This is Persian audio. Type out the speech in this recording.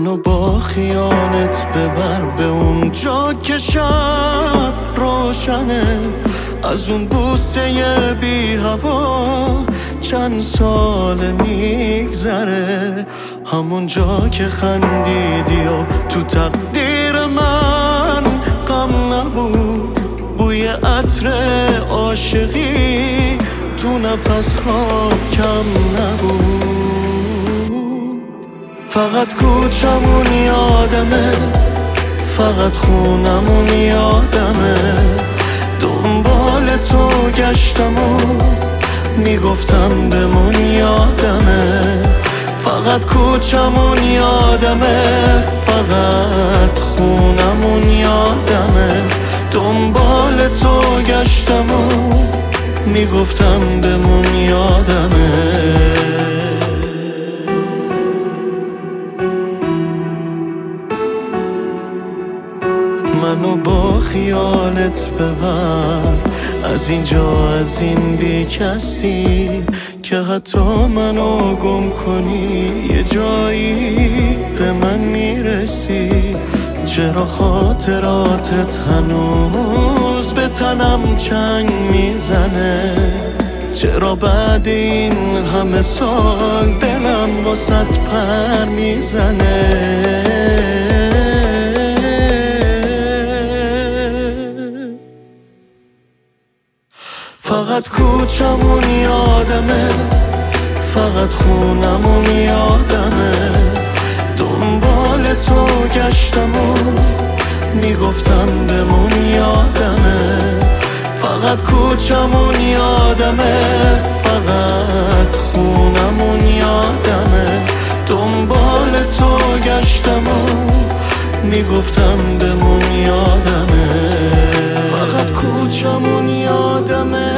منو با خیالت ببر به اون جا که شب روشنه، از اون بوسه بی هوا چند سال میگذره، همون جا که خندیدی و تو تقدیر من غم نبود، بوی عطر عاشقی تو نفس‌هات کم نبود. فقط کوچمون یادمه، فقط خونمون یادمه، دنبال تو گشتم و میگفتم بمون یادمه. فقط کوچمون یادمه، فقط خونمون یادمه، دنبال تو گشتم و میگفتم بمون یادمه. منو با خیالت ببر از اینجا، از این بی کسی، که حتی منو گم کنی یه جایی به من میرسی. چرا خاطراتت هنوز به تنم چنگ میزنه؟ چرا بعد این همه سال دلم واسط پر میزنه؟ فقط کوچمون یادمه، فقط خونمون یادمه، دنبال تو گشتم و میگفتم بمون یادمه. فقط کوچمون یادمه، فقط خونمون یادمه، دنبال تو گشتم و میگفتم بمون یادمه. فقط کوچمون یادمه،